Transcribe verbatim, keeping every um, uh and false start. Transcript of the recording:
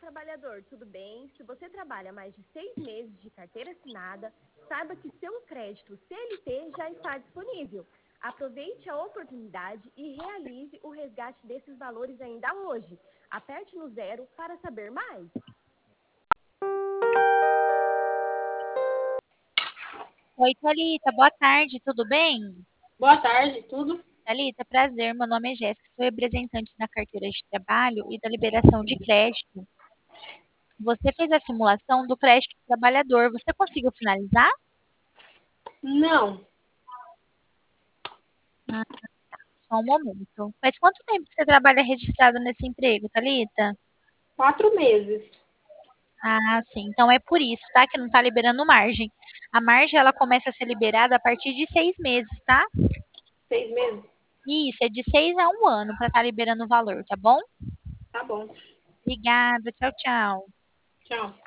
trabalhador, tudo bem? Se você trabalha mais de seis meses de carteira assinada, saiba que seu crédito C L T já está disponível. Aproveite a oportunidade e realize o resgate desses valores ainda hoje. Aperte no zero para saber mais. Oi, Thalita, boa tarde, tudo bem? Boa tarde, tudo? Thalita, prazer, meu nome é Jéssica, sou representante da carteira de trabalho e da liberação de crédito. Você fez a simulação do crédito trabalhador, você conseguiu finalizar? Não, Ah, só um momento. Faz quanto tempo que você trabalha registrado nesse emprego, Thalita? quatro meses. Ah, sim, então é por isso, tá? Que não tá liberando margem. A margem, ela começa a ser liberada a partir de seis meses, tá? Seis meses? Isso, é de seis a um ano para estar liberando o valor, tá bom? Tá bom. Obrigada, tchau, tchau. Tchau.